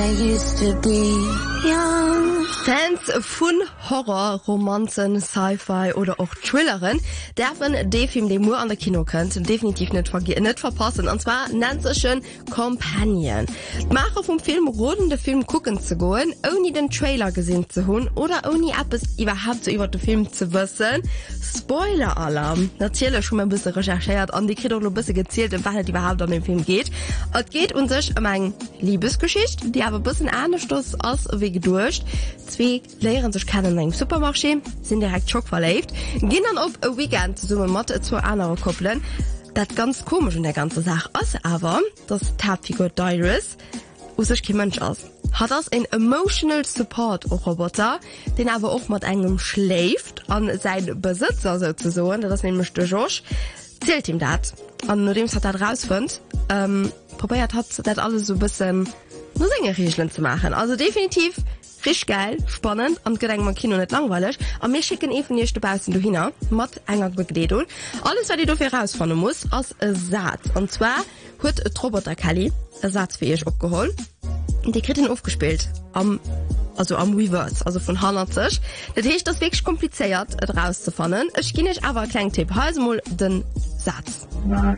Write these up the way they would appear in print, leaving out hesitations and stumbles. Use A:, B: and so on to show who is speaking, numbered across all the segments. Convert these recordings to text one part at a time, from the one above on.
A: I used to be young.
B: Fans von Horror, Romanzen, Sci-Fi oder auch Thrilleren dürfen den Film, den ihr an der Kino könnt, definitiv nicht verpassen. Und zwar nennt sich schon Companion. Die Macher vom Film roten den Film gucken zu gehen, ohne den Trailer gesehen zu haben oder ohne etwas überhaupt so über den Film zu wissen. Spoiler-Alarm. Natürlich schon mal ein bisschen recherchiert und die kriegt auch noch ein bisschen gezählt, um was es überhaupt an den Film geht. Es geht um sich um eine Liebesgeschichte, die aber ein bisschen anders ist als wie gedurcht. Zwei lehren sich kennen in einem Supermarché, sind direkt schockverliebt, gehen dann auf ein Weekend zusammen mit zwei anderen Koppeln. Das ganz komisch in der ganzen Sache ist aber, dass Tabfigur Doris aus sich kein Mensch ist. Hat das ein Emotional Support Roboter, den aber auch mit einem schläft an seinen Besitzer sozusagen, das ist nämlich der Josh, zählt ihm das. Und nachdem hat er rausfindet, probiert hat das alles so ein bisschen nur Sängerregeln zu machen. Also definitiv richtig geil, spannend und gedenkt man Kino nicht langweilig. Und wir schicken eben nicht dabei du hin mit einer Begleitung. Alles, was ich dafür rausfinden muss, als Satz. Und zwar hat Roboter Kelly einen Satz für euch abgeholt. Und die kriegt ihn aufgespielt. Am Reverse, also von 180. Das heißt, das ist wirklich kompliziert, rauszufinden. Ich gebe euch aber einen kleinen Tipp. Also mal den Satz.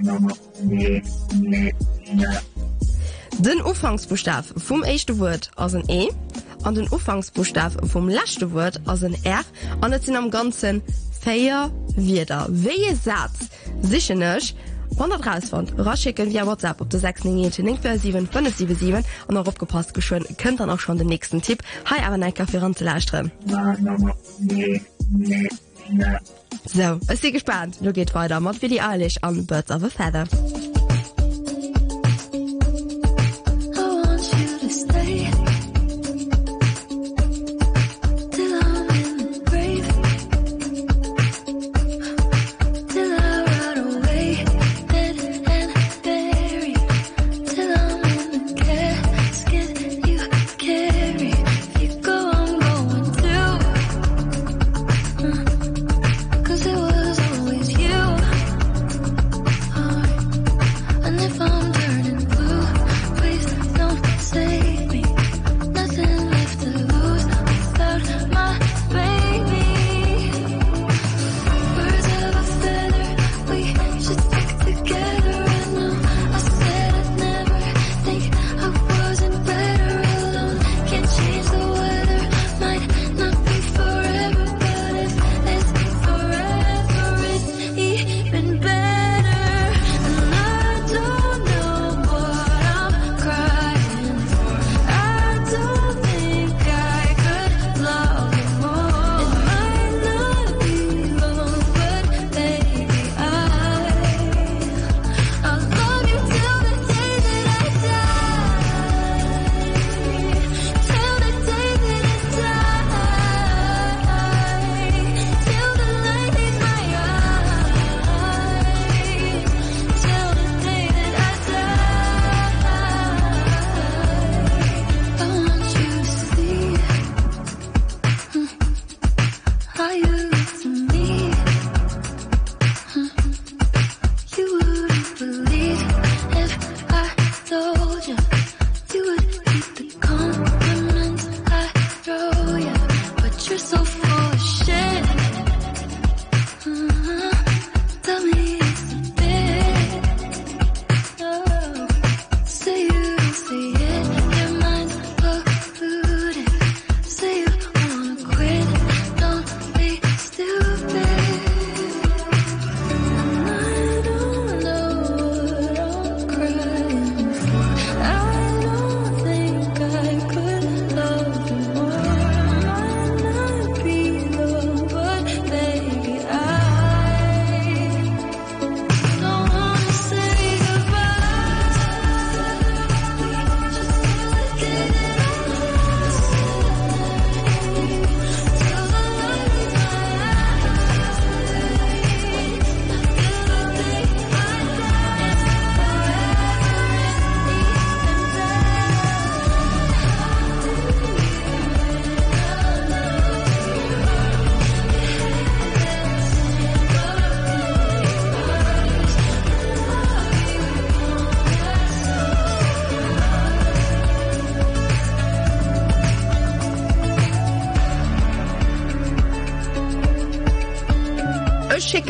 B: Den Anfangsbuchstab vom ersten Wort als ein E und den Anfangsbuchstab vom letzten Wort als ein R und es sind am Ganzen 4 Wörter. Welcher Satz sicher nicht, wenn ihr rausfindet, rausschicken via WhatsApp auf der 697 und auch aufgepasst geschwind, könnt dann auch schon den nächsten Tipp. Hi, aber nein, Kaffee ran zu leisten. So, ich bin gespannt. Du geht weiter mit Billie Eilish an Birds of a Feather.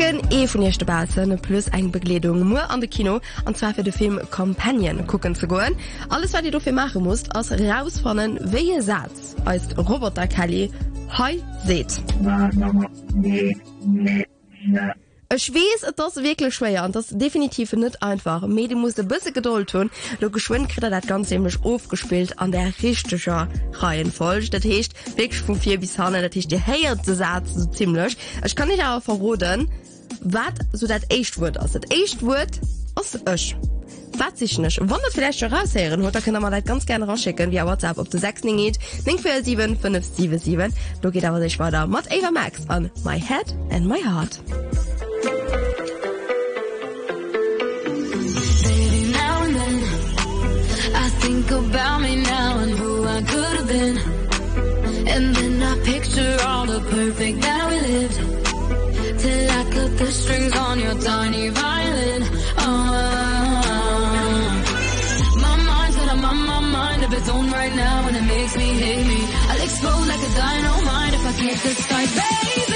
B: gucken von ihr Basen plus eine Bekleidung nur an der Kino und zwar für den Film Companion gucken zu gehen. Alles, was ihr dafür machen müsst, ist herausfinden, welcher Satz als Roboter Kelly «Hi» seht. Ich weiß, das ist wirklich schwer und das ist definitiv nicht einfach. Medi muss ein bisschen Geduld tun. Du geschwind kriegt das ganz nämlich aufgespielt an der richtigen Reihenfolge. Das heißt, wirklich von 4 bis 100, das heißt, der höchste Satz so ziemlich. Ich kann nicht aber verraten, was so das erste Wort ist. Das erste Wort ist ich. Was ich nicht. Wenn das vielleicht schon raushören, da können wir das ganz gerne rausschicken via WhatsApp auf die 6 geht. 947 577. Da geht aber sich weiter mit Ava Max an My Head and My Heart.
A: Think about me now and who I could have been, and then I picture all the perfect that we lived, till I cut the strings on your tiny violin. My mind's got a mind of its own right now, and it makes me hate me. I'll explode like a dynamite if I can't decide, baby.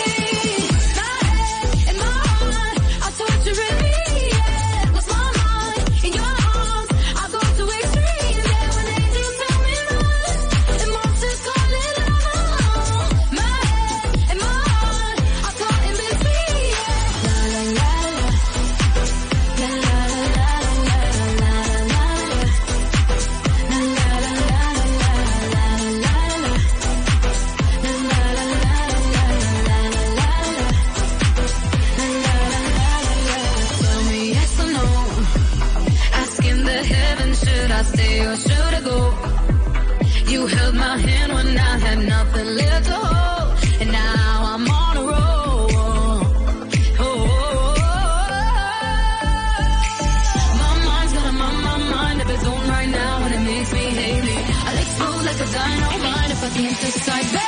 A: You held my hand when I had nothing left to hold, and now I'm on a roll. My mind's got a mind of its own right now, and it makes me hate me. I'll explode like a dynamite if I can't decide, baby.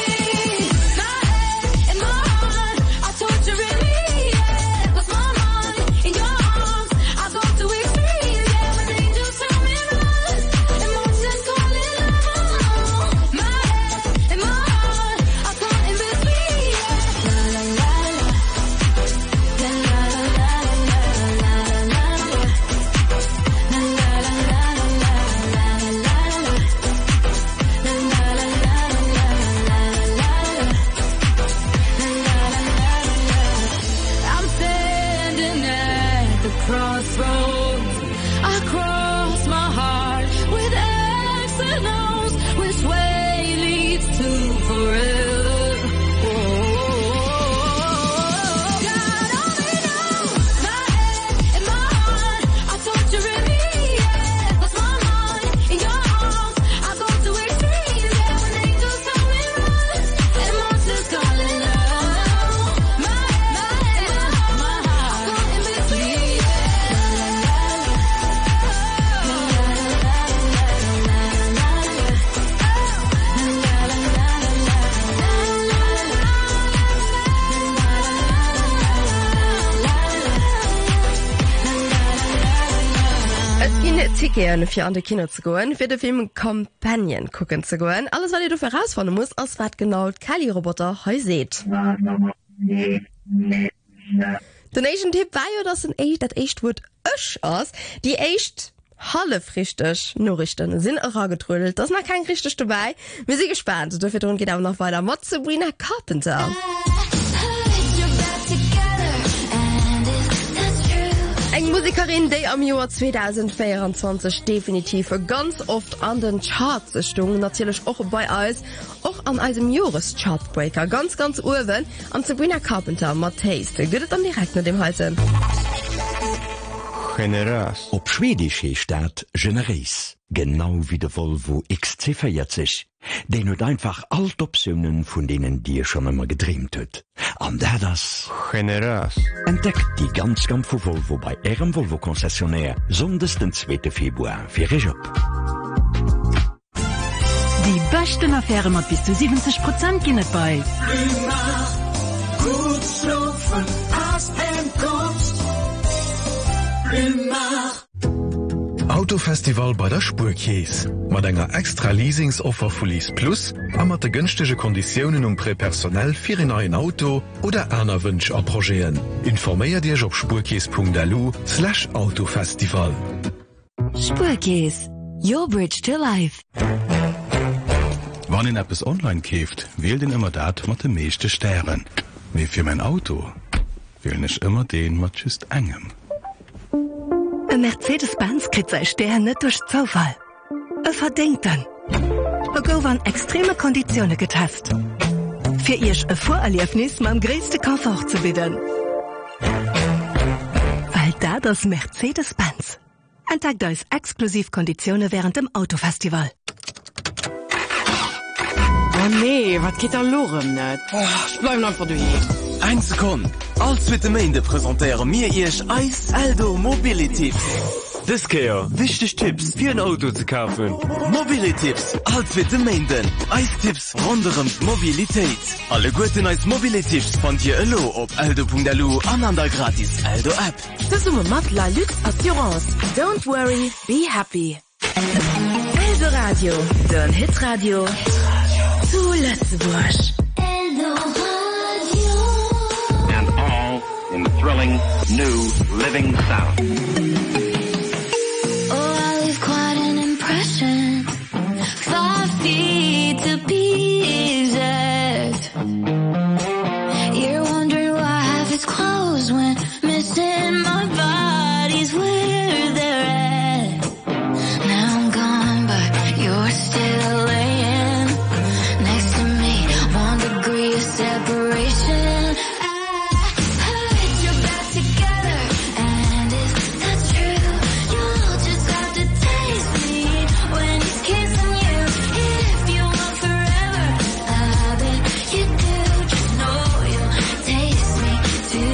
B: Tickets für an die Kino zu gehen, für den Film Companion gucken zu gehen. Alles, was ihr dafür herausfinden müsst, ist, was genau Kelly-Roboter heute seht. Der nächste Tipp war ja, dass das echt Wort «ich» ist. Die echt halbfrichtig Nachrichten sind auch angetrödelt. Das ist noch kein richtig dabei. Wir sind gespannt. Dafür geht auch noch weiter mit Sabrina Carpenter. Eng Musikerin, die am Jahr 2024 definitiv ganz oft an den Charts stung, natürlich auch bei uns, auch an einem Jahreschartbreaker, ganz oben, an Sabrina Carpenter, Matthäus. Geht es dann direkt mit dem heute?
C: Generas. Op Schwedisch heißt das Generis. Genau wie der Volvo XC40. Den hat einfach alle Optionen, von denen dir schon immer geträumt hat. Und der das Generas. Entdeckt die ganz von Volvo bei ihrem Volvo-Konzessionär sonders den 2. Februar für euch ab.
D: Die besten Affären mit bis zu 70% gehen nicht bei.
E: Gut schlafen, als Kunst. Autofestival bei der Spurkäes. Mit einer extra Leasingsoffer für Lease Plus und mit den günstigen Konditionen Präpersonell für ein neues Auto oder einer Wunsch abprojieren. Informiert dich auf spurkäes.lu/Autofestival.
D: Spurkäes. Your bridge to life.
F: Wenn ihr etwas online kauft, wählt ihr immer das mit den meisten Sternen. Wie für mein Auto wähle ich immer den mit just engem.
D: Ein Mercedes-Benz kriegt seine Sterne nicht durch Zufall. Er verdient dann. Er werden extreme Konditionen getestet. Für ihr ein Vorerlebnis mit dem größten Komfort zu bieten. Weil da das Mercedes-Benz. Entdeckt euch Exklusivkonditionen während dem Autofestival.
G: Oh nee, was geht da lorem net? Ich bleib einfach du hier.
H: Ein Sekund. Als mit dem Ende präsentieren mir ich Eis Aldo Mobility.
I: Das Kehr, wichtig Tipps für ein Auto zu kaufen.
H: Mobility-Tipps, als mit dem Ende. Eistipps rund um Mobilität. Alle guten Eis Mobility-Tipps von dir allo auf aldo.lu an der gratis Aldo App.
G: Das ist mit La Lux Assurance. Don't worry, be happy.
A: Eldo Radio, dein Hitradio. Zu Lützburg. Eldo Radio.
J: And all in thrilling, new, living sound.
A: Oh, I leave quite an impression. 5 feet to be exact. You're wondering why half his clothes went missing. My body's where they're at. Now I'm gone, but you're still laying next to me. 1 degree of separation. I heard you're back together, and if that's true, you'll just have to taste me when he's kissing you. If you want forever, I bet you do. Just know you'll taste me too.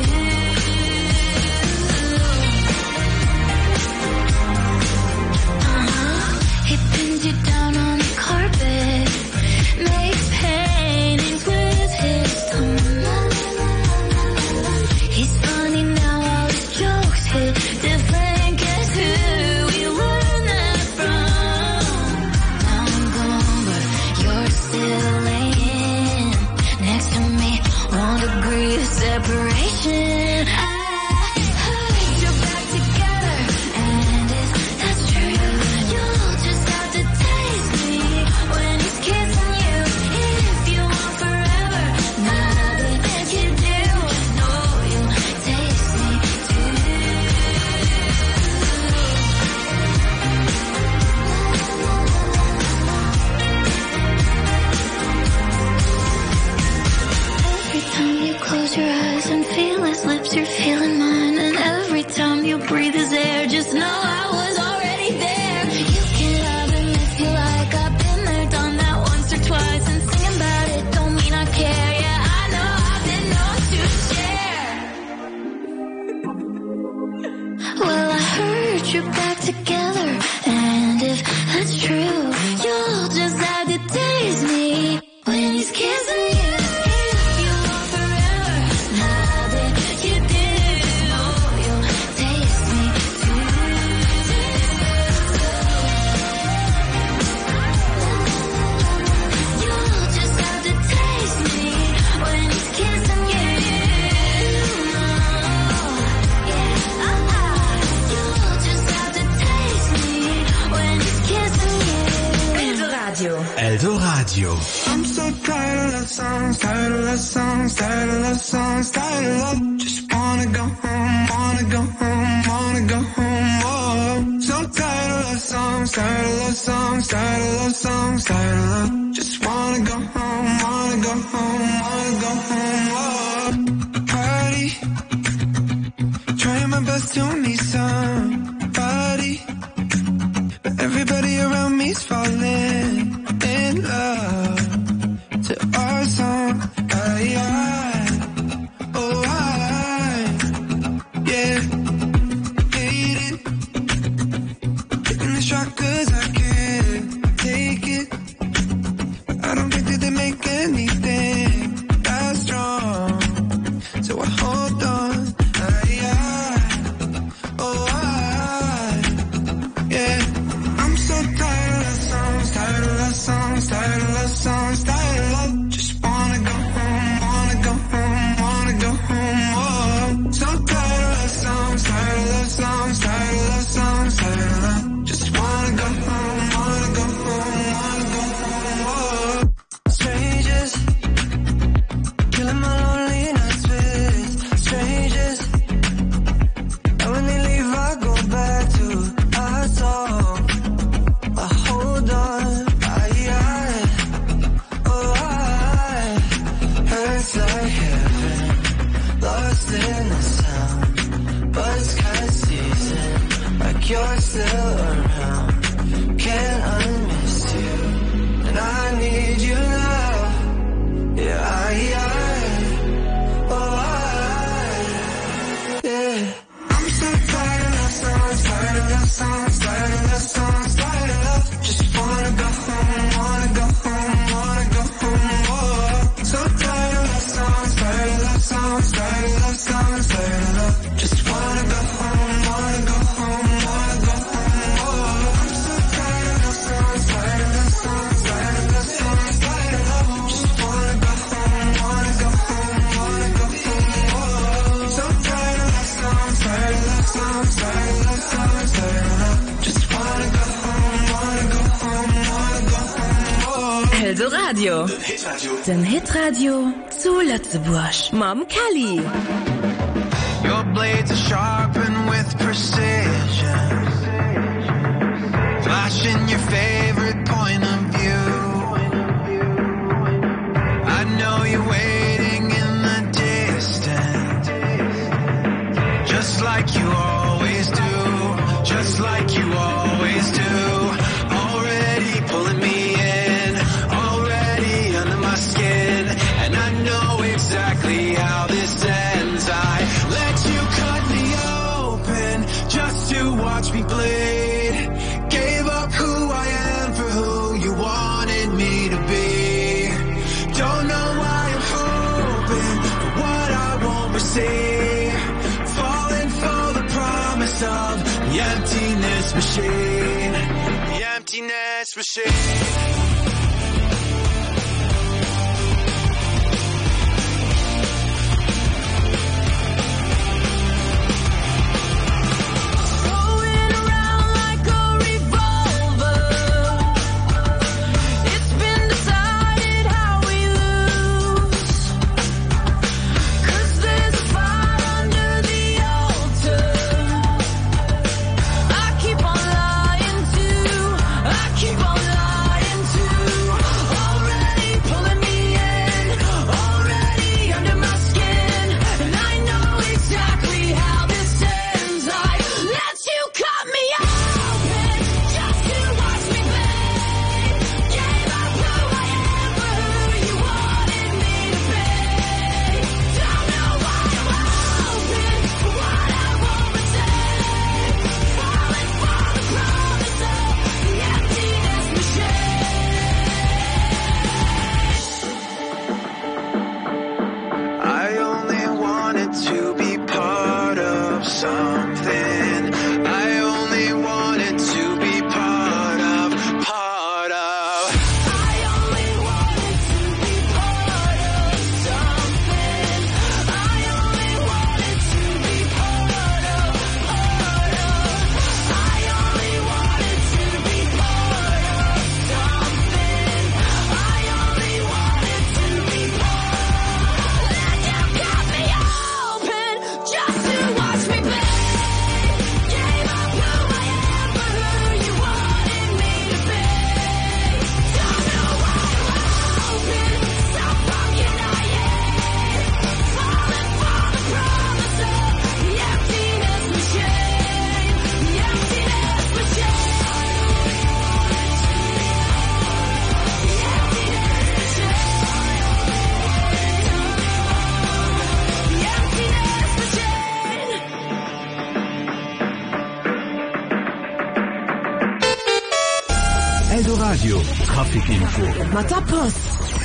A: He pins you down on the carpet, makes paintings with his tongue. He's funny now, all his jokes hit different. Guess who we learned that from? Now I'm gone, but you're still laying next to me. 1 degree of separation. I heard you're back together, and if that's true, you'll just have to taste me when he's kissing you. If you want forever, now that you do, just know you'll taste me too. Every time you close your eyes and feel his lips, you're feeling mine. And every time you breathe his air, just know I was already there. You can love him if you like. I've been there, done that once or twice. And singing about it don't mean I care. Yeah, I know I've been known to share. Well, I heard you're back together, and if that's true, you'll just have to taste me when he's kissing you. If you want forever, now that you do, you'll taste me too. You'll just have to taste me when he's kissing you. You'll just have to taste me when he's kissing you. Eldo Radio.
H: Aldo Radio.
K: I'm so tired of love songs, tired of love songs, tired of love songs, tired of love. Just wanna go home, wanna go home, wanna go home. Oh, so tired of love songs, tired of love songs, tired of love songs, tired of love. Just wanna go home, wanna go home, wanna go home. Oh, party, trying my best to meet somebody, but everybody around me's falling in love to our song. Yeah, hate it, taking the shot 'cause I can't take it. I don't think that they make anything that strong, so I hold on. Yeah. like you're still around. Can't unmiss you, and I need you now. Yeah, yeah. I'm so tired of love songs, tired of love songs, tired of love songs, tired of love. Just wanna go home, wanna go home, wanna go home. Oh, so tired of love songs, tired of love songs, tired of love songs, tired of love. Just wanna go home, wanna go home, wanna go home. Oh, I'm so tired of love songs, tired of love songs, tired of love songs, tired of love. Just wanna go home, wanna go home, wanna go home. Oh, so tired of love songs, tired of love songs, tired of love songs, tired of love. Just wanna go home, wanna go home, wanna go home. Oh.
G: Eldoradio. Den Hitradio zu Lützeburg. Mom Kelly.
K: Your blades are sharpened with precision, flashing your favorite point of view. I know you're waiting in the distance, just like you always do, just like you always do. Already pulling me in, already under my skin, and I know exactly how this ends. I let you cut me open just to watch me bleed. Gave up who I am for who you wanted me to be. Don't know why I'm hoping for what I won't receive. Falling for the promise of the emptiness machine. The emptiness machine.
C: Radio Trafikinfo.
B: Post.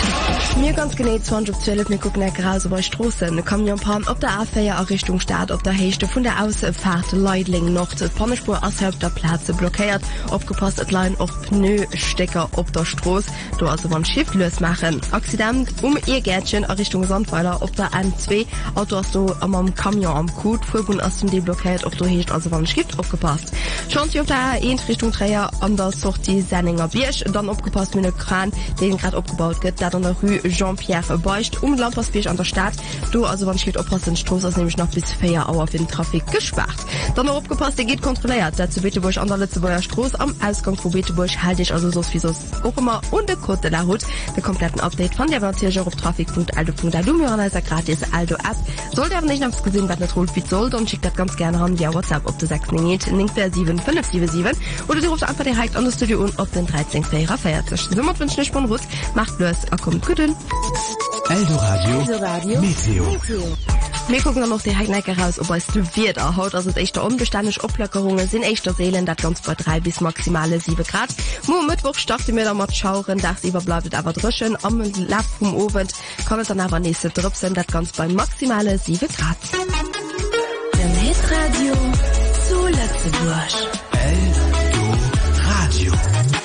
B: Mir ganz genau 2012 mir gucken raus über Straßen. Kamion fahren auf der A4 Richtung Stadt auf der Hälfte von der Ausfahrt Leidling noch zur Pannespur außerhalb der Plätze blockiert. Aufgepasst, es liegen auch Pneustecker auf der Straße. Du also beim Schiff losmachen. Accident ihr Gärtchen Richtung Sandweiler auf der N2. Auto hast du am Kamion am Kut. Fuhrbund hast du die blockiert auf der Hälfte, also beim Schiff aufgepasst. Schauen Sie auf der A1 Richtung Träger an der Sortie Senninger Biersch. Beicht dann opgepasst mit Kran den grad opgebaut gëtt dat an der Rue Jean-Pierre Beicht Lampersbech an der Stadt du also wann steht oppass den Stroß aus nämlich noch bis 4 Auer für den Trafik gesperrt dann noch opgepasst der geht kontrolliert zu Beteburg an der Lützeburger Stroß am Ausgang von Beteburg halte ich also so wie so auch immer und der Code de la Route der kompletten Update von der Vertier auf trafik.aldo.lu gratis Aldo App soll der nicht aufs gesehen was nicht holt wie soll und schickt das ganz gerne an via WhatsApp ob du sagst link der 7577 oder du rufst einfach direkt an das Studio und auf den 13 feiertisch so wünschen nicht von Ruth macht los kommt gut
C: Aldo Radio Meteo.
B: Wir gucken dann noch die Heidnecker raus, ob es wird haut also echter unbeständig Oplockerungen sind echter Seelen das ganz bei 3 bis maximale 7 Grad. Nur Mittwoch starten wir da mal schauen, das überbleibt aber drüschen am Lauf vom Ofen kann es dann aber nächste Drüpsen das ganz bei maximale 7 Grad.
G: Der Hitradio zu Lützeburg.
C: Aldo Radio.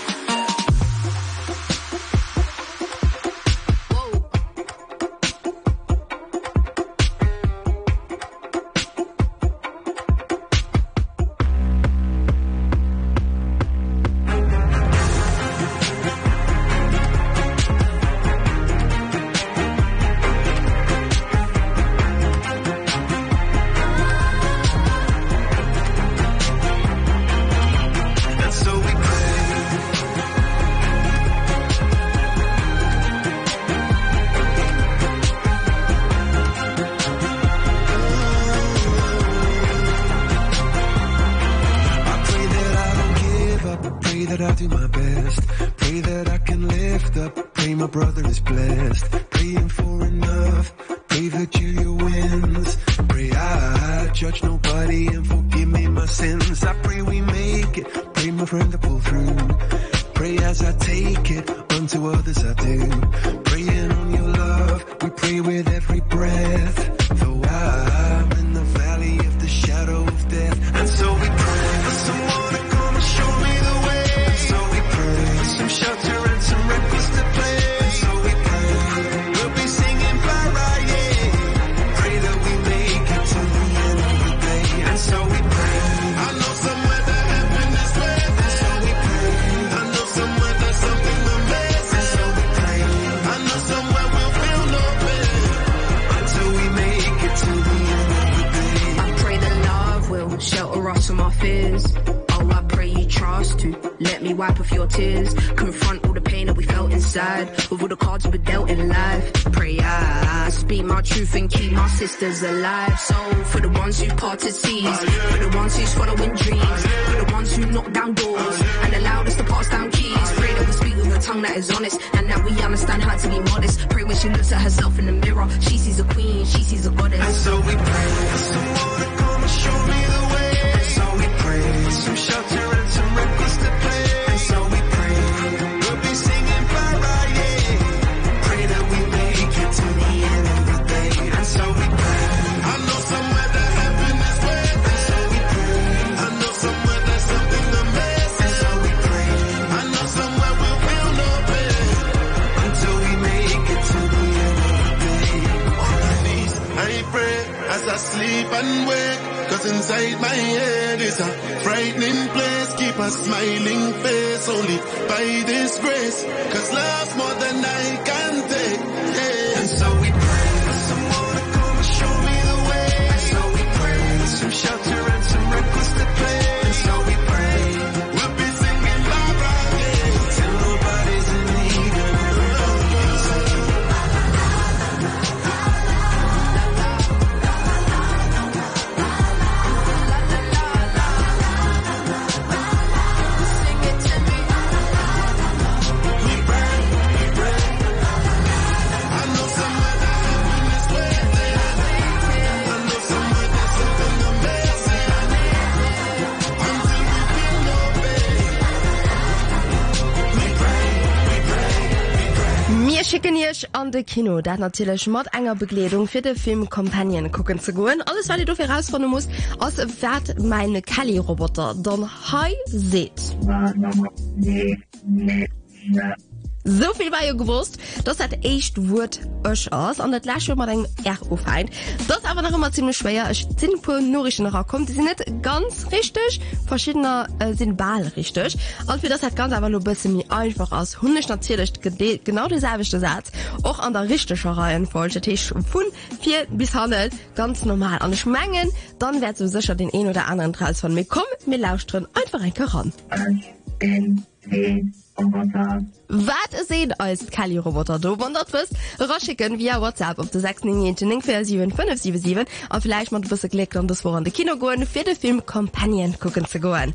L: Sisters alive, so for the ones who parted seas, for the ones who's following dreams, for the ones who knock down doors and allowed us to pass down keys. Pray that we speak with a tongue that is honest and that we understand how to be modest. Pray when she looks at herself in the mirror, she sees a queen, she sees a goddess. And so we pray for someone to come and show me the way. And so we pray for some shelter and some records to play. And so we pray we'll be singing bye-bye, yeah. Pray that we make it to the end of the day. And so we I sleep and wake, cause inside my head is a frightening place. Keep a smiling face only by this grace, cause love's more than I can take, yeah. And so we pray for someone to come and show me the way. And so we pray for some shelter and some records to play. And so we pray we'll be singing bye-bye, yeah, till nobody's in need of
B: schicken ich an de Kino dat natürlich mat enger Bekleedung für de Film Companion gucken zu goen. Alles was du dafür herausfinden musst aus wat meine Kelly-Roboter dann hi seht. So viel war ja gewusst, das hat echt Wort euch aus und das lässt schon mal ein R aufheilen. Das ist aber noch immer ziemlich schwer. Ich sind ein paar Nachrichten noch gekommen, die sind nicht ganz richtig, verschiedene sind bald richtig. Und für das hat ganz aber nur ein bisschen mehr einfach aus. Hundisch natürlich genau derselbe Satz, auch an der richtigen Reihenfolge. Das ist von 4 bis Handel ganz normal. Und ich meine, dann wird so sicher den einen oder anderen Teil von mir kommen. Wir lauschen einfach ein ran. Was seht als Kali-Roboter du wundert wirst, raschicken via WhatsApp auf der 697 und vielleicht mal ein bisschen Glück und das woran die Kino gehen für den Film Companion gucken zu gehen.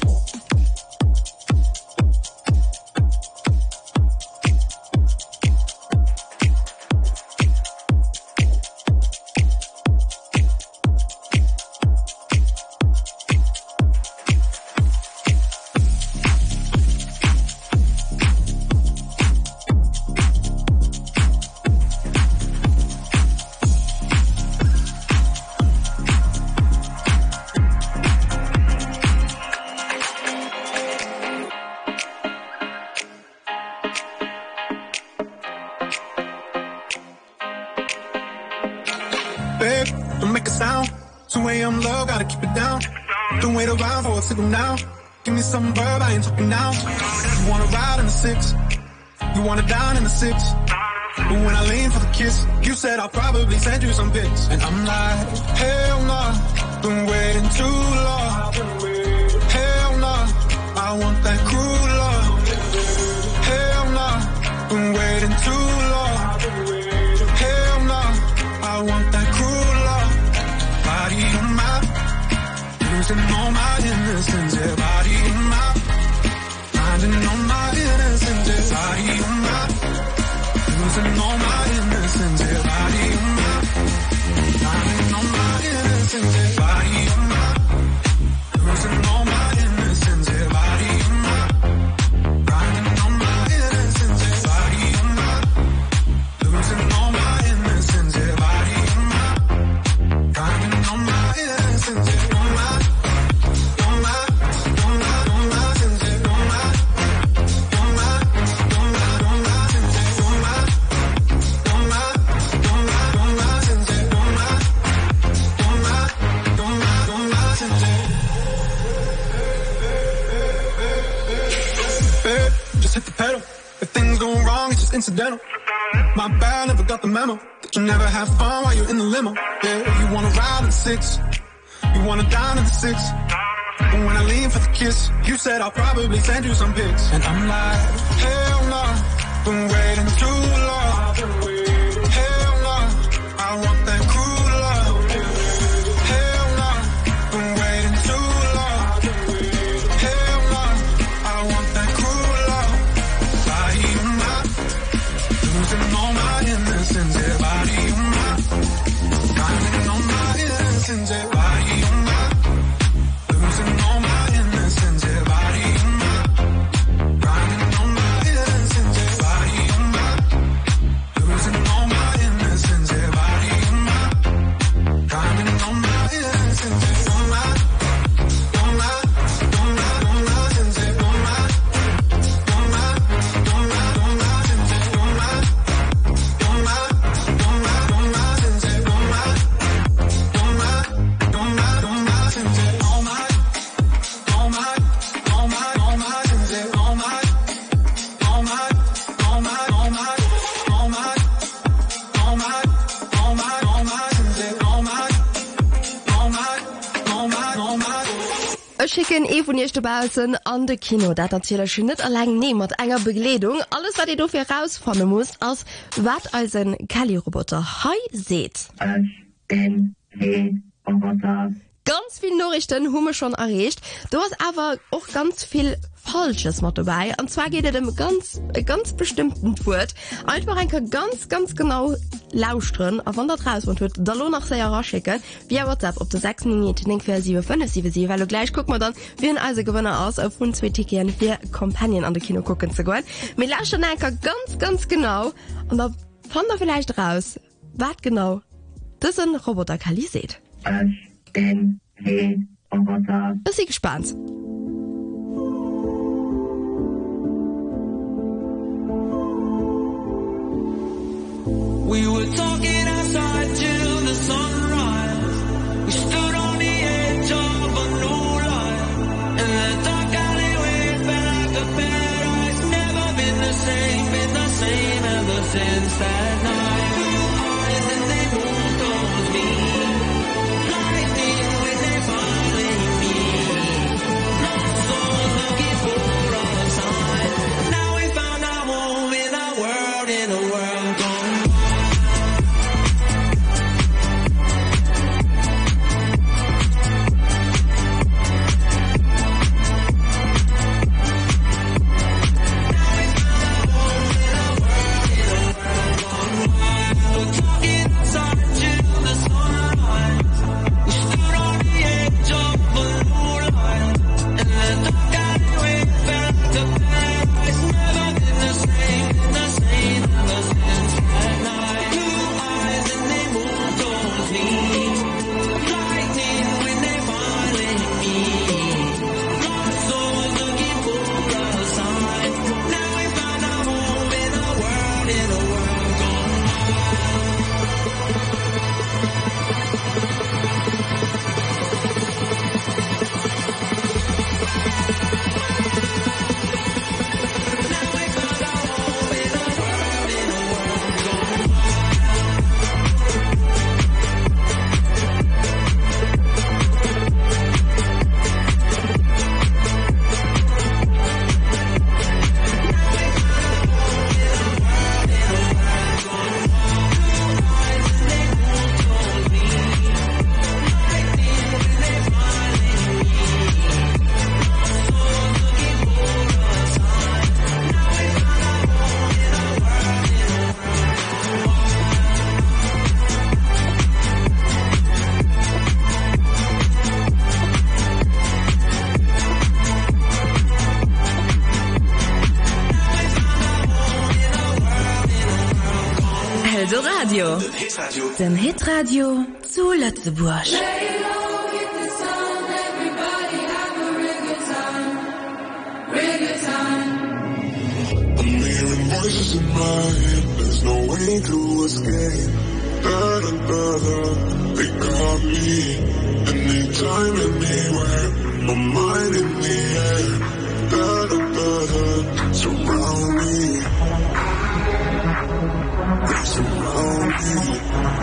K: Don't make a sound. 2 a.m. low, gotta keep it down. Don't wait around for a signal now. Give me some verb, I ain't talking now. You wanna ride in the 6, you wanna dine in the 6. But when I lean for the kiss, you said I'll probably send you some pics. And I'm like, hell nah, been waiting too long. Hell nah, I want that cruel love. Hell nah, been waiting too long. Hell nah, I want that cruel love. Body on my, losing all my innocence. Yeah, body on my, finding all my innocence. Yeah, body on my, losing all my innocence. Yeah, body on my, finding all my innocence. Yeah, body on my, losing all my innocence. Yeah, body on my, finding all my innocence. Yeah, body on my, losing all my innocence. Yeah, body on my, finding all my innocence. Yeah, on my, on my, on my, on my sense. Yeah, on my, on my, on my, on my sense. Yeah, on my, on my, on my, on my sense. Yeah, on my, on my, on my, on my sense. Babe, just hit the pedal. If things go wrong, it's just incidental. My bad, never got the memo that you never have fun while you're in the limo. Yeah, you wanna ride in the 6, you wanna dine in the 6. But when I lean for the kiss, you said I'll probably send you some pics. And I'm like, hell no, been waiting too long. Hell no, I want that cruel love. Hell no, been waiting too long. Hell no, I want that cruel love. Body on my, losing all my innocence. Yeah, body on my, finding all my innocence. Yeah, body on my, losing all my innocence. Yeah, body on my, finding all my innocence. Yeah, body on my, losing all my innocence. Yeah, body on my, finding all my innocence. Yeah, on my, on my, on my, on my sense. Yeah, on my, on my, on my, on my sense. Yeah, on my, on my, on my, on my sense. Yeah, on my, on my, on my, on my sense. Yeah, on my, on my, on my, on my sense. Yeah, on my, on my, on my, on my, on my, on my, on my, on my sense. Yeah, on my, on my, on my, on my.
B: Ich schicken von ihr Bausen an de Kino, dat erzähle ich nicht allein nehmen mit enger Bekleidung. Alles, was ihr dafür rausfinden müsst, als was als ein Kali-Roboter hei seht. Ganz viele Nachrichten haben wir schon erreicht. Du hast aber auch ganz viel Falsches mit dabei. Und zwar geht es um ganz bestimmten Wort. Einfach ganz genau lauschen. Und wenn das rauskommt, wird da noch sehr rausschicken. Via WhatsApp auf der 697 weil du gleich gucken wir dann, wie ein also Gewinner aus auf von 2 Tickets für Companion an der Kino gucken zu gehen. Wir lauschen einfach ganz genau. Und da fand er vielleicht raus, was genau das ein Roboter Kali seht. Ist sie gespannt?
K: stood on the edge of a new life, and the dark alleyway felt like a paradise. Never been the same ever since that night. Blue eyes and they move towards me, lightning when they follow me. Lost souls looking for a sign. Now we found our home in a world gone.
G: Radio. Dem Hitradio zu Lützeburg.
K: Voices in my head, there's no way to escape. Better, they got me. Anytime, anywhere, my mind in the air. Better, surround me. They surround me.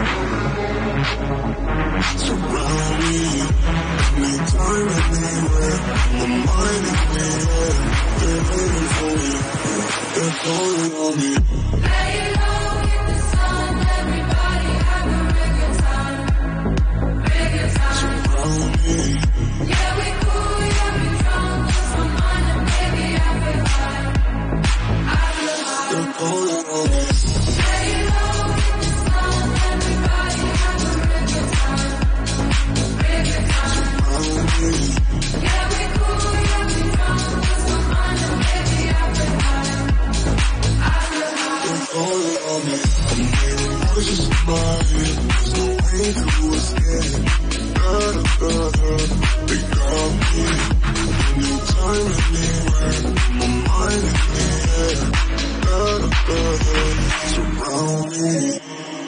K: Surround me. Anytime, anywhere, my mind in the air. They're waiting for me. They're calling on me. Lay low, get the sun, everybody have a real time. Real time. Surround me. Yeah, we cool, yeah, we drunk, just my mind and baby, I feel high. I feel high. They're calling on me. Lay low, get the sun, everybody have a real time. Real time. Surround me. Yeah, we cool, yeah, we drunk, just my mind and baby, I feel high. Calling on me. I'm hearing voices in my head. There's no way to escape. Better, they got me. Anytime, anywhere. My mind in the air. Better, surround me.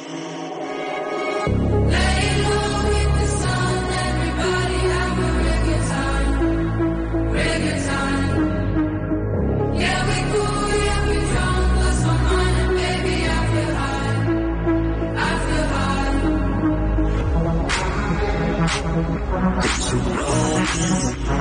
K: Lay low with the sun. Everybody have a real time. Real time. Yeah, we cool, yeah, we drunk. Lost my mind and baby, I feel high. I feel high. Surround me.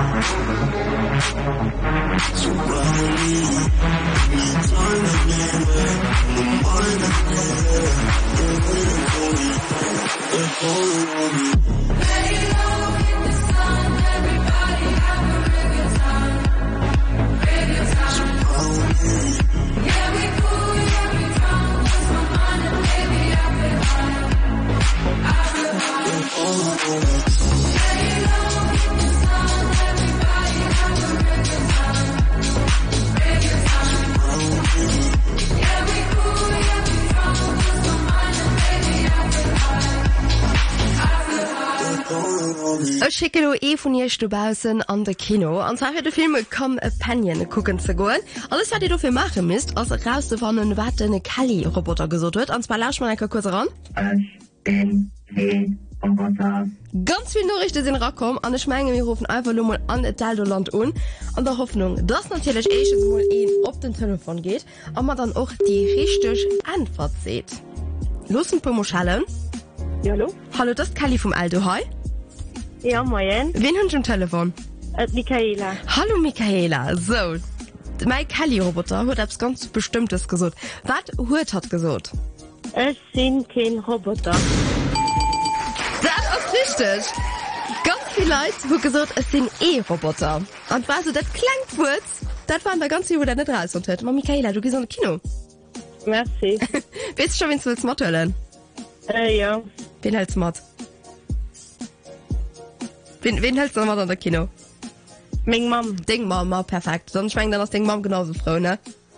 K: Surround me. Anytime, anywhere. My mind in the air. They're waiting for me. They're calling on me. Lay low in the sun. Everybody have a real time. Real time. Surround me. Yeah, we cool, yeah, we drunk. Just my mind and baby, I feel high. I feel high. They're calling on me. Lay low in the sun. Everybody have a real time. Real time. Surround me. Yeah, we cool, yeah, we drunk. Just my mind and baby, I feel high. I feel high. They're calling on me.
B: Ich schicke nur von ihr Stubausen an der Kino. Und zwar den Film Companion gucken zu gehen. Alles, was ihr dafür machen müsst, also rauszufinden, was den Kali-Roboter gesucht wird. Und zwar lauschen wir kurz ran.
M: Aus dem Film
B: Ganz viele Nachrichten sind rausgekommen und ich meine, wir rufen einfach nur mal an Italien an, an der Hoffnung, dass natürlich erstens mal auf den Telefon geht, und man dann auch die richtige Antwort sieht. Los ein paar Mal schallen.
M: Ja, hallo.
B: Hallo, das ist Kali vom Aldo, hi.
M: Ja, moin.
B: Wen hast du am Telefon?
M: Michaela.
B: Hallo Michaela, so. Mein Kali-Roboter hat etwas ganz Bestimmtes gesagt. Was hat gesagt?
M: Es sind kein Roboter.
B: Das ist richtig. Ganz viele Leute haben gesagt, es sind E-Roboter. Und was so, das klang kurz, das waren wir ganz viele, die nicht raus und aber Michaela, du gehst ins Kino.
M: Merci.
B: Weißt du schon, wen du willst Motto hören?
M: Ja.
B: Wen hältst du Mott? Wen hältst du noch an der Kino?
M: Meine Mom.
B: Ding Mama, perfekt. Sonst schmeckt dann das Ding Mom genauso froh, ne?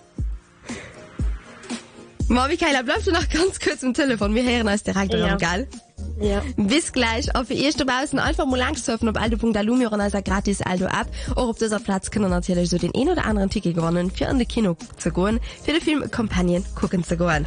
B: Mama, Michaela, bleibst du noch ganz kurz im Telefon? Wir hören uns direkt daran, gell?
M: Ja.
B: Bis gleich. Auf ihr dabei ist einfach mal lang surfen auf aldo.lu, wir haben also gratis Aldo-App. Auch auf dieser Platz können natürlich so den ein oder anderen Ticket gewonnen, für in die Kino zu gehen, für den Film Companion gucken zu gehen.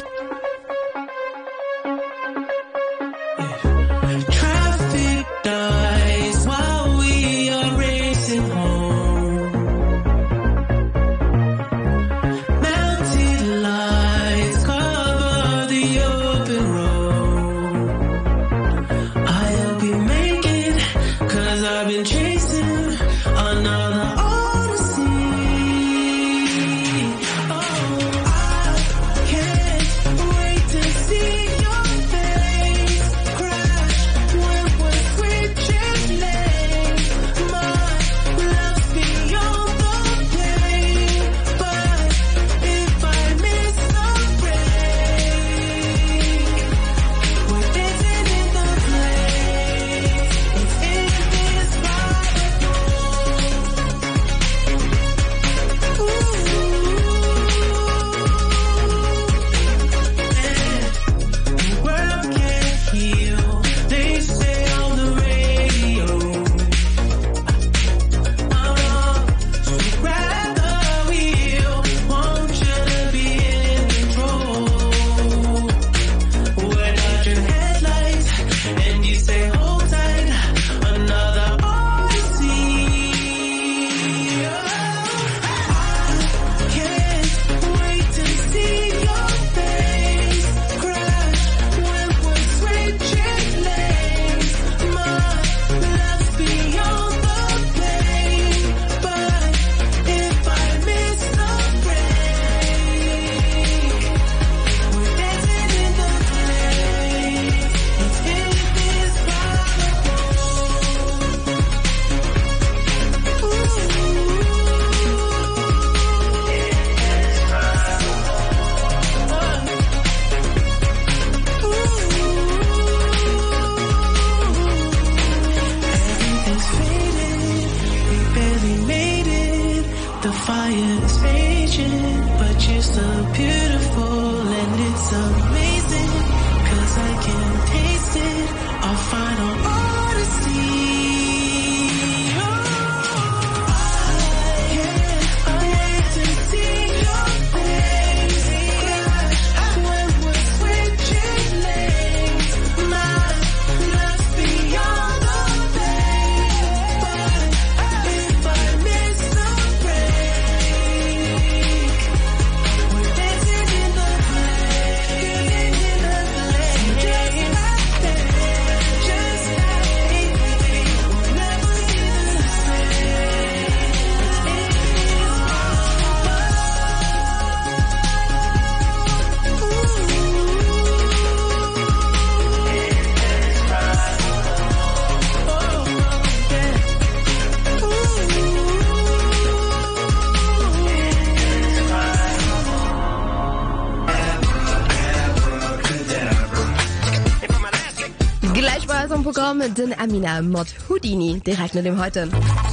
B: Programm den Amina Mod Houdini direkt mit dem heute.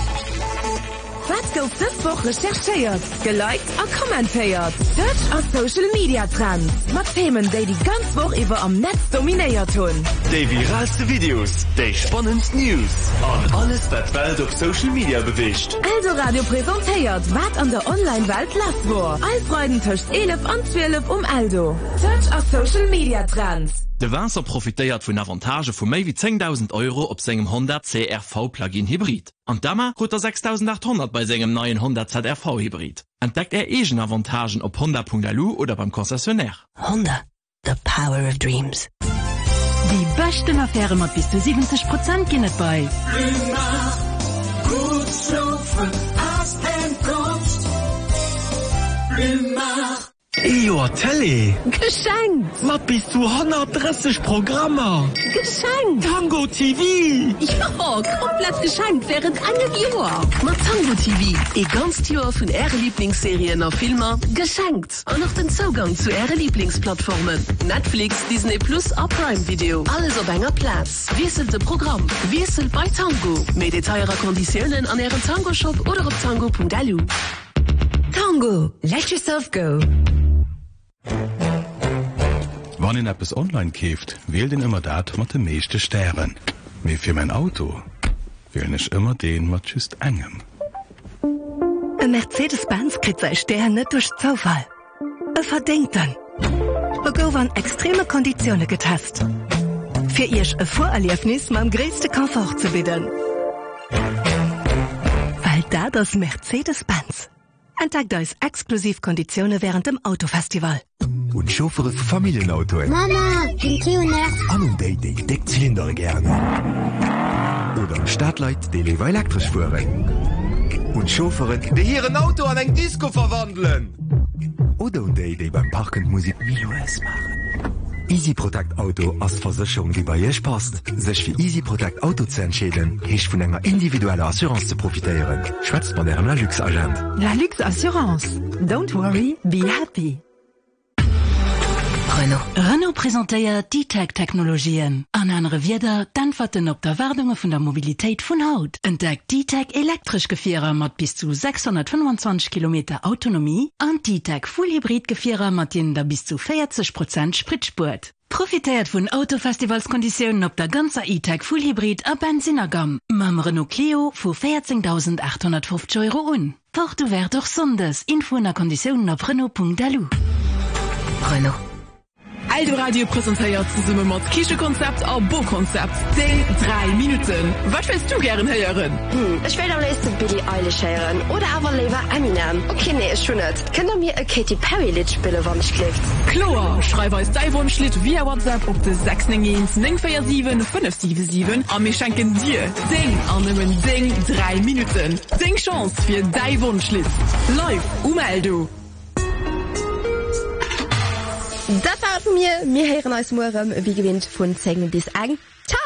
G: Was go 5 Wochen recherchiert, geliked und kommentiert. Search auf Social Media Trends. Mit Themen, die ganz Woche über am Netz dominiert tun.
H: Die viralste Videos, die spannendste News und alles, was Welt auf Social Media bewegt.
G: Also Radio präsentiert, was an der Online-Welt las war. All Freuden töcht 11 und 12 Aldo. Search auf Social Media Trends.
N: De Wasser profitiert vun Avantage vu méi wie 10.000 € op segem 100 CRV-Plugin Hybrid. An Dammer huet 6.800 bei segem neuen 100 ZRV Hybrid. Entdeckt egen Avantagen op Honda.lu oder beim Konzessionär.
D: Honda, the power of dreams.
O: Die besten Affäre mat bis zu 70% ginnet bei.
K: Gut schlafen, hast Kunst.
P: Ejo Tele
G: Geschenkt!
P: Mat bis zu 130 Programmer
G: Geschenkt!
P: Tango TV!
G: Ja, komplett geschenkt während einem Jahr!
Q: Mat Tango TV, e ganz Jahr vun Äre Lieblingsserien auf Filmer geschenkt! Und noch den Zugang zu Äre Lieblingsplattformen. Netflix, Disney Plus, a Prime Video. Alles auf enger Platz. Wieselte Programm. Wiesel bei Tango. Mehr Detailer Konditionen an Ihrem Tango-Shop oder auf tango.lu.
G: Tango, let yourself go!
F: Wann in App es online käft, wählt den immer dat mat de meeschte Sternen. Mir für mein Auto wählen ich immer den mat just engem.
D: E Mercedes-Benz kriegt sei Stern net durch Zufall. E verdenkten. E go an extreme Konditionen getest. Für ihrch e Vorerlebnis ma am größte Komfort zu bieten. Weil da das Mercedes-Benz. Entdeckt als Exklusivkonditionen während dem Autofestival.
R: Und Chauffeure für Familienauto.
S: Mama, den Kleiner.
R: An und die Deckzylinder gerne. Oder Stadtleit, die lieber elektrisch fahren. Und Chauffeure, die hier ein Auto an ein Disco verwandeln. Oder die beim Parken Musik wie US machen. Easy Protect Auto als Versicherung, die bei ihr passt. Sich für Easy Protect Auto zu entscheiden, hilft von einer individuellen Assurance zu profitieren. Schwätzt man der Lux Agent.
O: La Lux Assurance. Don't worry, be happy. Renault präsentéiert D-Tech-Technologien. An andere Wider denfaten op der Wardunge vun der Mobilitéit vun Haut. Entdeckt D-Tech elektrisch Gefierer mat bis zu 625 km Autonomie an D-Tech Full-Hybrid-Gefierer mat in der bis zu 40% Spritspurt. Profitiert vun Autofestivalskonditionen op der ganzer E-Tech Full-Hybrid a Benzinergam. Mam Renault Clio vu 14.850 € un. Porto wär doch sondes. Info na Konditionen op Renault.lu.
D: Renault.
G: Aldo Radio präsentiert zusammen mit Kiche-Konzept und Bo-Konzept. 10 Minuten. Was willst du gerne hören?
B: Ich will am nächsten Billie Eilish hören. Oder aber lieber Eminem. Okay, nee, ist schon nicht. Könnt ihr mir ein Katy Perry-Lied spielen, wenn ich klick?
G: Klar, schreib uns dein Wunschlied via WhatsApp auf die 691-947-577 und wir schenken dir 3 Minuten. 10 Chance für dein Wunschlied. Live Aldo.
B: Das war von mir. Wir hören uns morgen, wie gewinnt, von 10 bis 1. Ciao!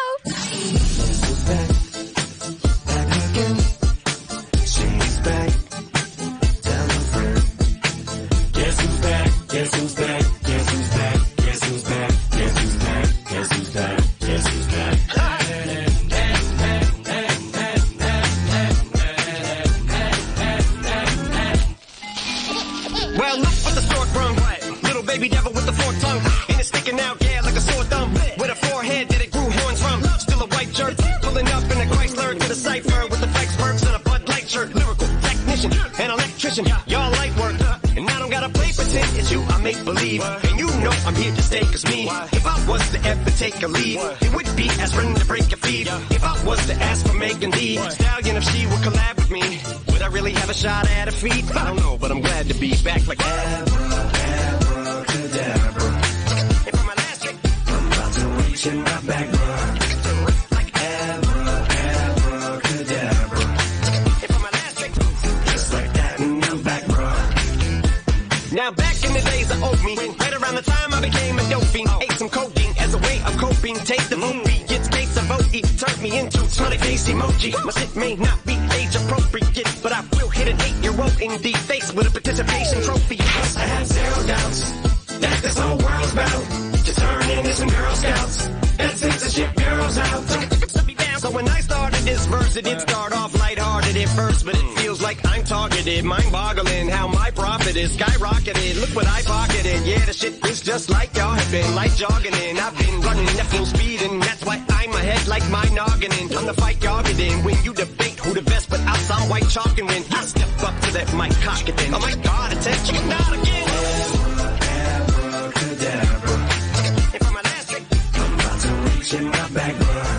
T: Well, look what the stork brung. Little baby devil with the forked tongue. And it's sticking out, yeah, like a sore thumb. With a forehead that it grew horns from. Still a white shirt. Pulling up in a Chrysler to the cipher with the flex perks and a Bud Light shirt. Lyrical technician, an electrician. Y'all light work. And I don't gotta play pretend. It's you, I make believe. And you know I'm here to stay, cause me. If I was to ever take a leave, it would be aspirin to break your feet. If I was to ask for Megan Thee Stallion, if she would collab with me, would I really have a shot at her feet? I don't know, but I'm glad to be back like abracadabra. And for my last trick, I'm about to reach in my back, like abracadabra. And for my last trick, just like that, and I'm back, bro. Now back in the days of old me, right around the time I became a dope fiend, ate some codeine as a way of coping. Take the movie, gets case of OE, turned me into smiley face emoji. My shit may not be age appropriate, but I will hit an 8-year-old in the face with a participation trophy. Plus I have zero doubts that this whole world's bound to turn into some Girl Scouts and censorship girls out. So when I started this verse, it did start off lighthearted at first, but it feels feels like I'm targeted, mind-boggling how my profit is skyrocketed. Look what I pocketed. Yeah, the shit is just like y'all have been like jogging in. I've been running at full speed and that's why I'm ahead like my noggin in. I'm the fight y'all get in when you debate who the best, but I'll sound white chalk and when I step up to that mic cock it then. Oh my god, it's that chicken out again. If I'm elastic, I'm about to reach in my back.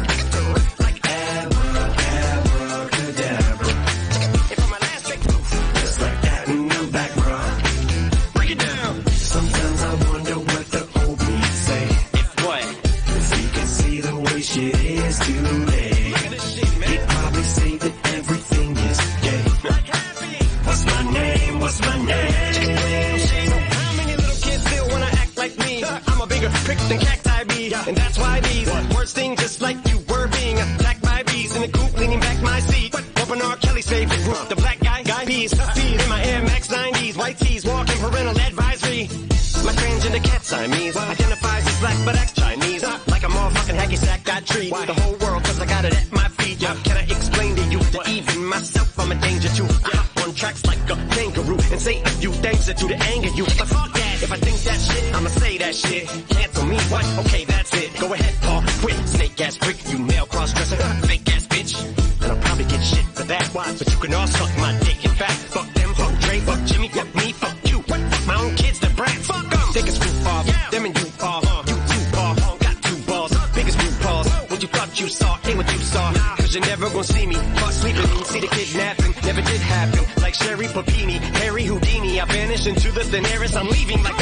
T: Than cacti be, and that's why these words sting just like you were being attacked by bees in the coop leaning back my seat. Open R. Kelly's favorite group, the black guy peas feed in my Air Max 90s, white tees walking parental advisory. My transgender cat Siamese identifies as black but acts Chinese, like a motherfucking hacky sack. I treat the whole world cause I got it at my feet. Can I explain to you that even myself I'm a danger to? I hop on tracks like a kangaroo and say a few things that do to anger you. But fuck that, if I think that shit I'ma say that shit. Cancel me, what? Okay, that's it. Go ahead, Paul, quit. Snake ass prick, you male cross-dresser, fake ass bitch. And I'll probably get shit for that. Why? But you can all suck my dick. In fact, fuck them, fuck Dre, fuck Jimmy, fuck me, fuck you. What? Fuck my own kids, the brat. Fuck them. Take a screw off, them and you off. You two off, got two balls, biggest blue paws. What you thought you saw, ain't what you saw. Cause you're never gonna see me. Caught sleeping, see the kidnapping. Never did happen. Like Sherry Papini, Harry Houdini. I vanish into the thin air as I'm leaving like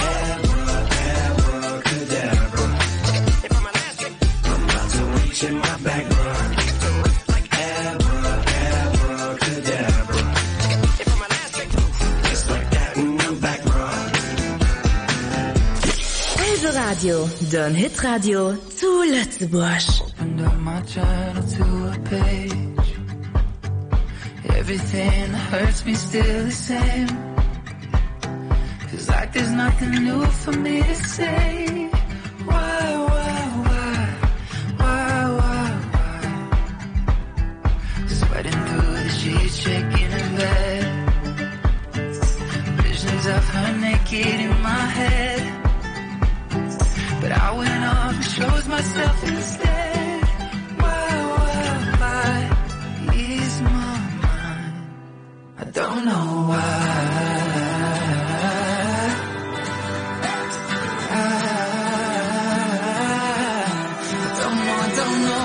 T: in my back like abracadabra. If I'm elastic, just like that in my back.
G: Also Radio, Don Hit Radio zu Lützeburg.
K: Opened up my journal to a page. Everything that hurts me still the same. Feels like there's nothing new for me to say. Why? Sweating through the sheets, shaking in bed. Visions of her naked in my head. But I went off and chose myself instead. Why? Ease my mind. I don't know why. I don't know.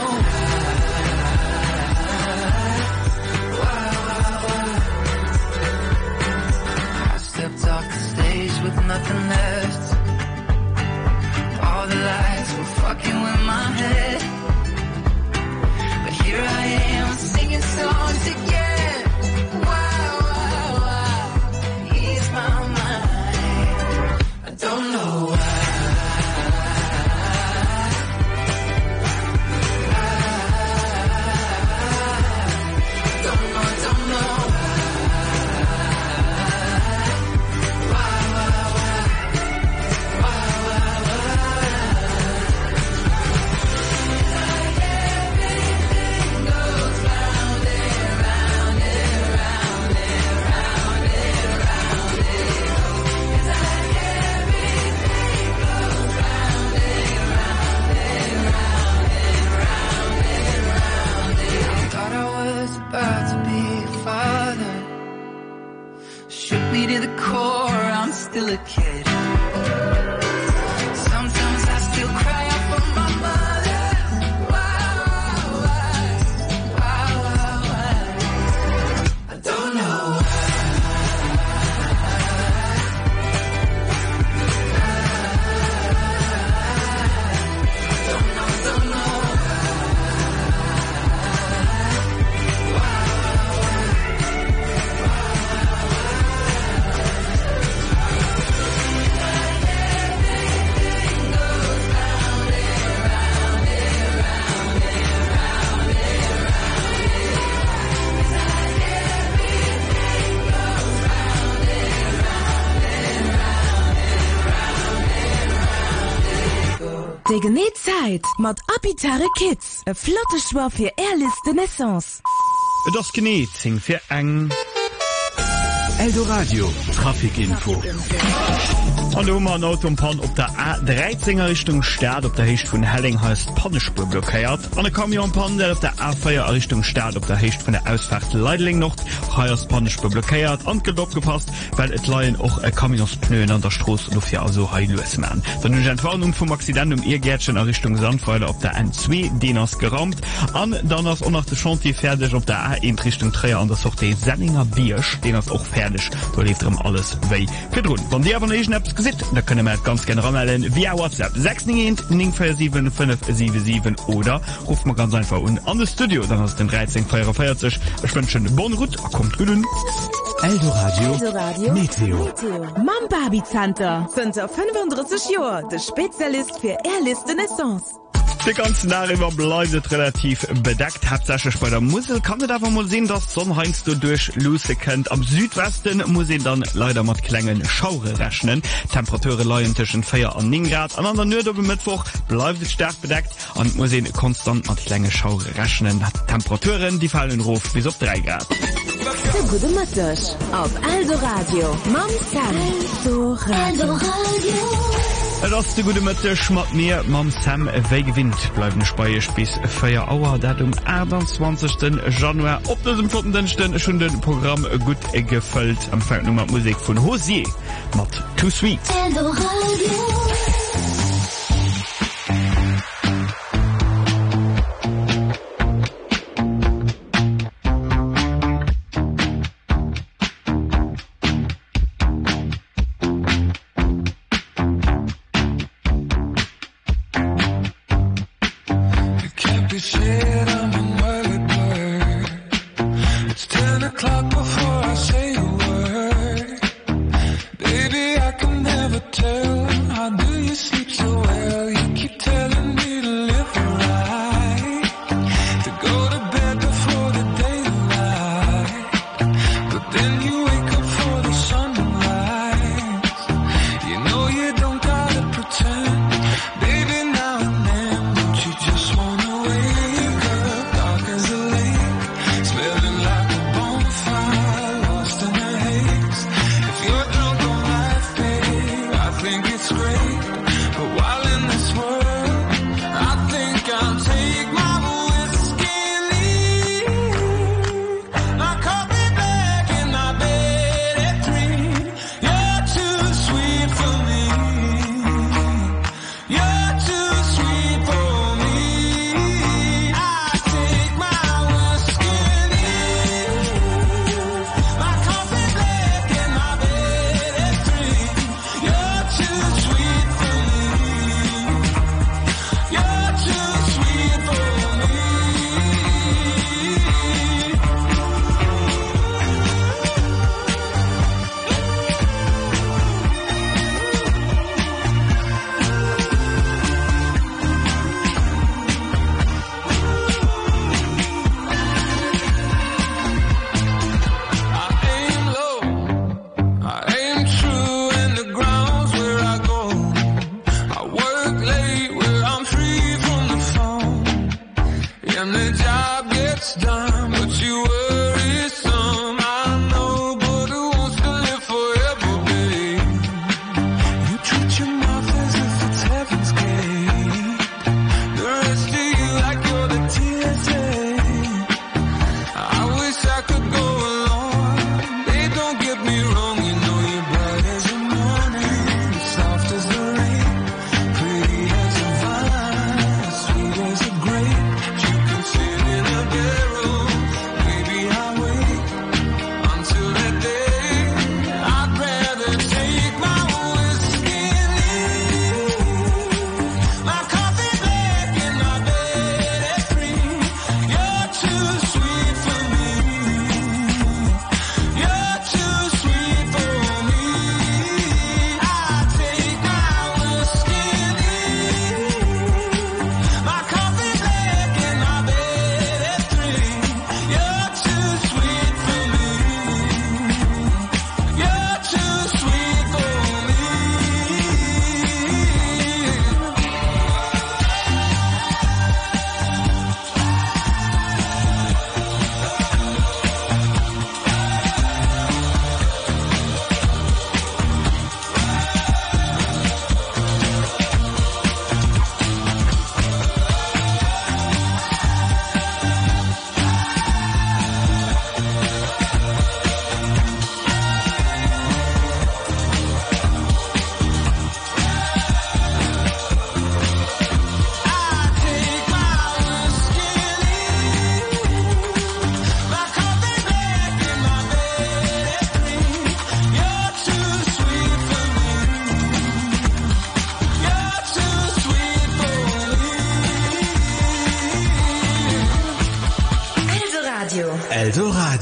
K: With nothing left, all the lights were fucking with my head, but here I am singing songs again. Why? Ease my mind. I don't know why. Don't know. About to be a father. Shook me to the core, I'm still a kid. Sometimes I still cry out for my mother. Why? I don't know why. Don't know.
G: De geneet Zeit mat Apitare Kids, e flotte Schwar fir Erliste Naissance.
P: Das Geneet zing fir eng
C: Eldoradio Trafikinfo.
P: Hallo man Autopan op der A13er Richtung Staat op der Hecht vun Helling heißt Pannespur blockiert. An der Kamionpan der op der A4er Richtung Staat op der Hecht vun der Ausfahrt Leidling noch heiers Pannespur blockiert angedopp gepasst, weil et Leiien och e Kamionspnöen an der Stroß lufir also heilus man. Dann hun Entwarnung vum Accident ihr Gärtchen in Richtung Sandpfeiler op der N2 den ass gerammt an dann assonnach de Chantier fertig op der A1 Richtung Träer an der Sorte Senninger Biersch den ass auch fertig. Da lebt alles wei gedrun. Von der von Apps gesehen, da können wir ganz gerne anmelden via WhatsApp 697 oder ruft man ganz einfach an das Studio, dann hast den 13:40. Ich wünsche einen bonne Route, kommt gut.
C: Eldoradio Meteo.
G: Mam Barbie Center. Center 35 Jahre, der Spezialist für ehrlichste Naissance.
P: Die ganzen Nachrichten bleibt relativ bedeckt. Hauptsächlich bei der Musel kann man davon mal sehen, dass Sonnenheinz du durch Lose kennt. Am Südwesten muss ich dann leider mit kleinen Schaure rechnen. Temperaturen liegen zwischen 4 und 9 Grad. An der Nord am Mittwoch bleibt es stark bedeckt und muss ich konstant mit kleinen Schaure rechnen. Temperaturen, die fallen rauf bis auf 3 Grad.
G: Der gute Mittag auf Eldoradio. Mam Sam. Eldoradio.
P: Das ist die gute Mitte, schmatt mir, Mam Sam, wer gewinnt, bleiben Speier bis 4 Uhr, das am 28. Januar, auf diesem 4. schon das Programm gut gefällt, am Anfang Nummer Musik von Hosier, mit Too Sweet.
K: Lost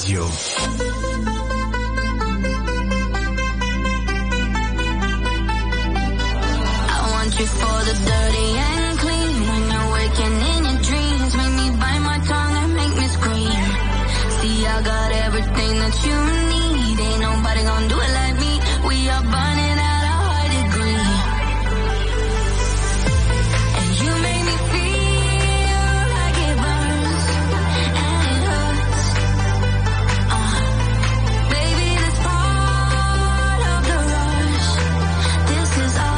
P: Radio.
A: You for the dirty and clean when you're waking in your dreams, make me bite my tongue and make me scream. See, I got everything that you need, ain't nobody gonna do it like me. We are burning at a high degree, and you make me feel like it burns and it hurts. Baby, this part of the rush, this is us.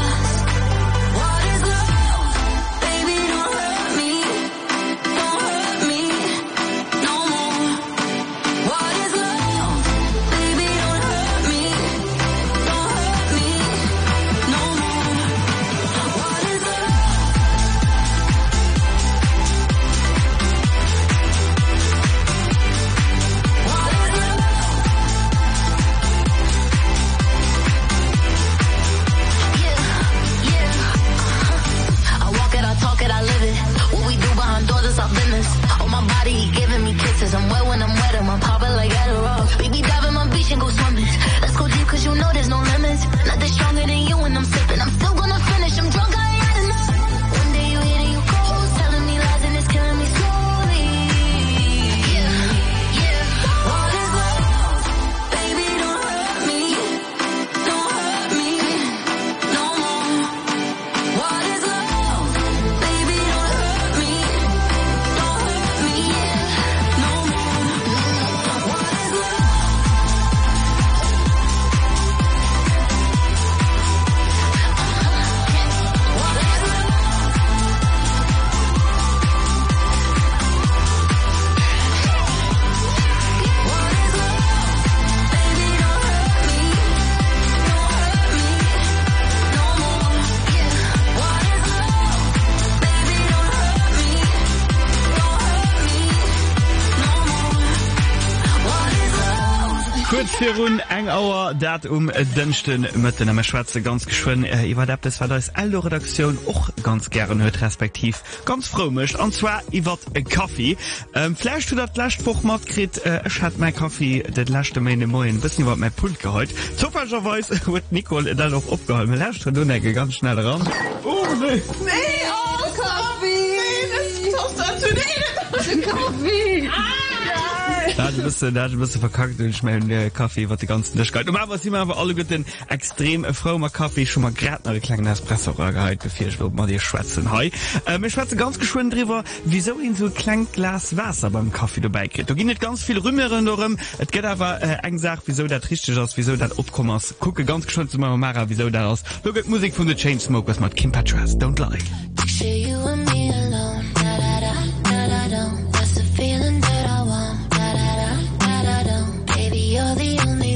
A: On my body, he giving me kisses. I'm wet when I'm wet, I'm popping like Adderall. Baby, dive in my beach and go swimming. Let's go deep, cause you know there's no limits. Nothing stronger than you when I'm sipping. I'm still gonna finish, I'm drunk, I ain't had enough. One day you hit and you go, telling me lies and it's killing me slowly. Yeah, yeah. What is love? Baby, don't hurt me. Don't hurt me no more. What is love? Baby, don't hurt me.
P: Kurz für rund eng Auer dat dünchten mit den Schwarze ganz geschwind war das war das alle Redaktion auch ganz gerne hört respektiv ganz fromisch und zwar iwwer Kaffee Fleisch du dat Lastbuch matkrit hat mein Kaffee dat lastchte meine Moin bis wat mein Pult geholt zufälligerweise wird Nicole dann noch abgeholt du necke ganz schnell ran
K: Nee, oh, Kaffee! Nee, das ist doch Kaffee!
P: Da bist du verkackt und ich mein Kaffee wat die ganzen Tischkeit. Was immer aber alle gut den extrem frommer Kaffee schon mal grad noch die kleinen Espresso gehalten, bevor ich mal dir schwätzen. Hi. Ich schwätze ganz geschwind drüber, wieso ihn so ein kleines Glas Wasser beim Kaffee dabei kriegt. Da geht nicht ganz viel Rümmerin darum. Es geht aber eng sagt, wieso das richtig ist, wieso das abkommen ist. Gucke ganz geschwind zu meiner Mara, wieso das ist. Look at Musik von The Chainsmokers mit Kim Petras. Don't lie.
A: You and me alone. Da da da da da da. That's the feeling that I want. Da da da da da da. Baby, you're the only